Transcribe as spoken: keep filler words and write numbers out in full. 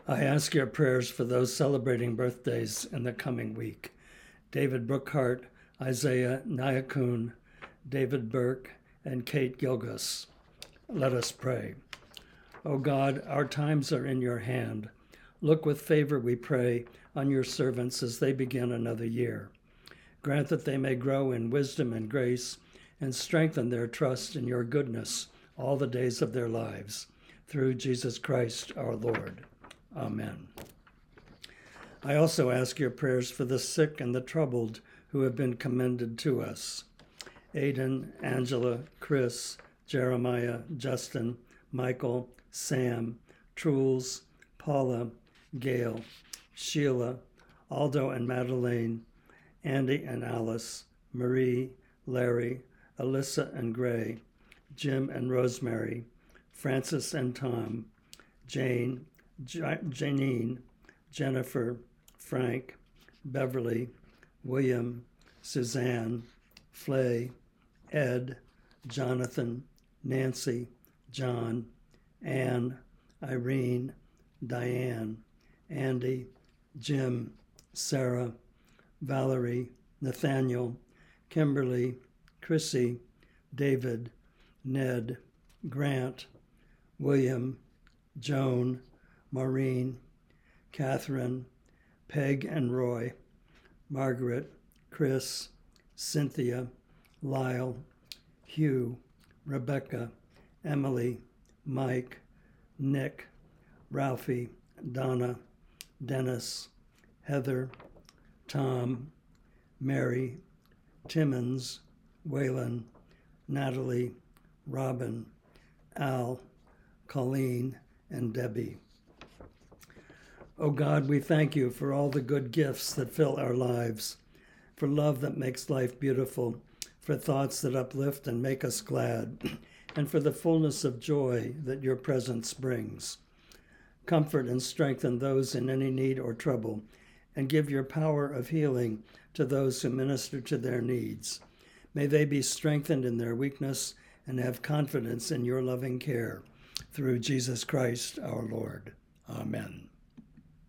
I ask your prayers for those celebrating birthdays in the coming week. David Brookhart, Isaiah Nyakun, David Burke, and Kate Gilgus. Let us pray. O God, our times are in your hand. Look with favor, we pray, on your servants as they begin another year. Grant that they may grow in wisdom and grace and strengthen their trust in your goodness all the days of their lives. Through Jesus Christ our Lord. Amen. I also ask your prayers for the sick and the troubled who have been commended to us. Aidan, Angela, Chris, Jeremiah, Justin, Michael, Sam, Truls, Paula, Gail, Sheila, Aldo and Madeleine, Andy and Alice, Marie, Larry, Alyssa and Gray, Jim and Rosemary, Francis and Tom, Jane, J- Janine, Jennifer, Frank, Beverly, William, Suzanne, Flay, Ed, Jonathan, Nancy, John, Anne, Irene, Diane, Andy, Jim, Sarah, Valerie, Nathaniel, Kimberly, Chrissy, David, Ned, Grant, William, Joan, Maureen, Catherine, Peg and Roy, Margaret, Chris, Cynthia, Lyle, Hugh, Rebecca, Emily, Mike, Nick, Ralphie, Donna, Dennis, Heather, Tom, Mary, Timmons, Waylon, Natalie, Robin, Al, Colleen, and Debbie. O God, we thank you for all the good gifts that fill our lives, for love that makes life beautiful, for thoughts that uplift and make us glad, and for the fullness of joy that your presence brings. Comfort and strengthen those in any need or trouble, and give your power of healing to those who minister to their needs. May they be strengthened in their weakness and have confidence in your loving care. Through Jesus Christ our Lord. Amen.